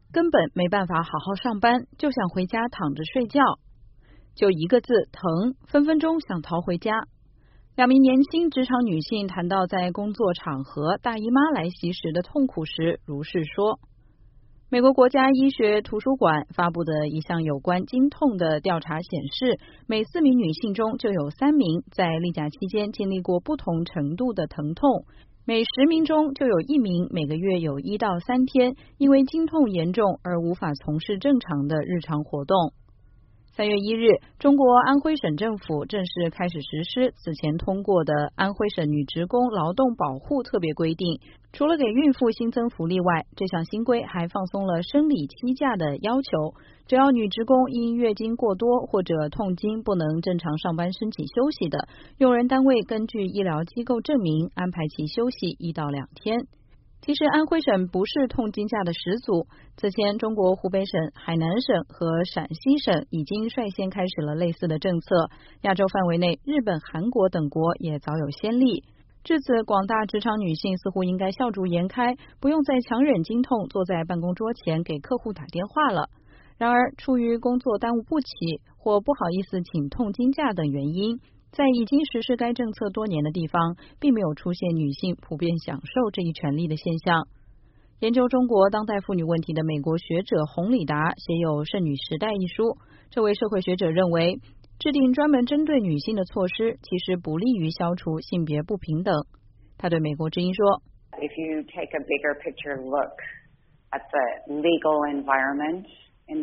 根本没办法好好上班，就想回家躺着睡觉。就一个字，疼，分分钟想逃回家。两名年轻职场女性谈到在工作场合大姨妈来袭时的痛苦时，如是说。美国国家医学图书馆发布的一项有关经痛的调查显示，每4名女性中就有3名在例假期间经历过不同程度的疼痛，每10名中就有1名每个月有1到3天因为经痛严重而无法从事正常的日常活动。3月1日，中国安徽省政府正式开始实施此前通过的安徽省女职工劳动保护特别规定。除了给孕妇新增福利外，这项新规还放松了生理期假的要求，只要女职工因月经过多或者痛经不能正常上班申请休息的，用人单位根据医疗机构证明安排其休息1到2天。其实安徽省不是痛经假的始祖，此前中国湖北省、海南省和陕西省已经率先开始了类似的政策，亚洲范围内日本、韩国等国也早有先例。至此，广大职场女性似乎应该笑逐颜开，不用再强忍经痛坐在办公桌前给客户打电话了。然而，出于工作耽误不起或不好意思请痛经假等原因，在已经实施该政策多年的地方，并没有出现女性普遍享受这一权利的现象。研究中国当代妇女问题的美国学者洪礼达写有《剩女时代》一书，这位社会学者认为，制定专门针对女性的措施其实不利于消除性别不平等。他对美国之音说 If you take a bigger picture look at the legal environment in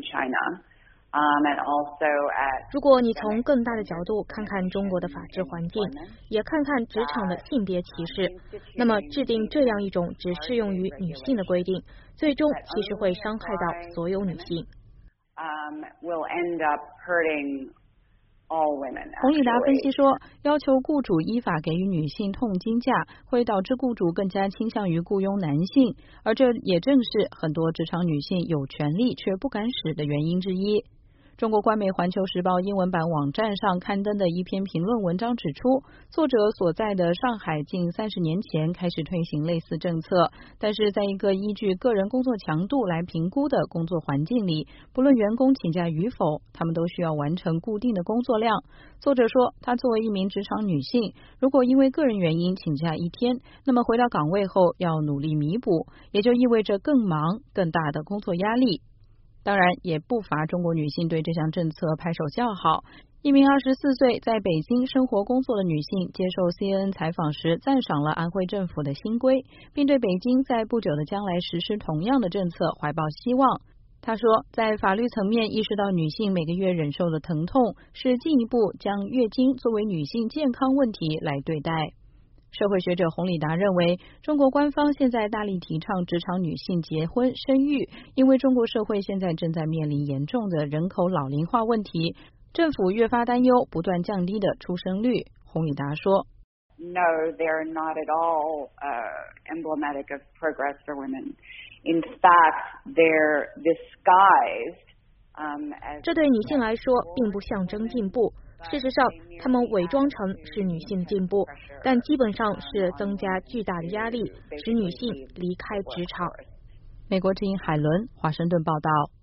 China,and also at 如果你从更大的角度看看中国的法治环境，也看看职场的性别歧视，那么制定这样一种只适用于女性的规定，最终其实会伤害到所有女性。 will end up hurting all women. 洪礼达分析说，要求雇主依法给予女性痛经假，会导致雇主更加倾向于雇佣男性，而这也正是很多职场女性有权利却不敢使的原因之一。中国官媒《环球时报》英文版网站上刊登的一篇评论文章指出，作者所在的上海近30年前开始推行类似政策，但是在一个依据个人工作强度来评估的工作环境里，不论员工请假与否，他们都需要完成固定的工作量。作者说，她作为一名职场女性，如果因为个人原因请假1天，那么回到岗位后要努力弥补，也就意味着更忙、更大的工作压力。当然，也不乏中国女性对这项政策拍手叫好。一名24岁在北京生活工作的女性接受 CNN 采访时，赞赏了安徽政府的新规，并对北京在不久的将来实施同样的政策怀抱希望。她说，在法律层面意识到女性每个月忍受的疼痛，是进一步将月经作为女性健康问题来对待。社会学者洪礼达认为，中国官方现在大力提倡职场女性结婚生育，因为中国社会现在正在面临严重的人口老龄化问题，政府越发担忧不断降低的出生率。洪礼达说 No, they're not at all emblematic of progress for women. In fact, they're disguised 这对女性来说并不象征进步，事实上她们伪装成是女性的进步，但基本上是增加巨大的压力，使女性离开职场。 美国之音海伦华盛顿报道。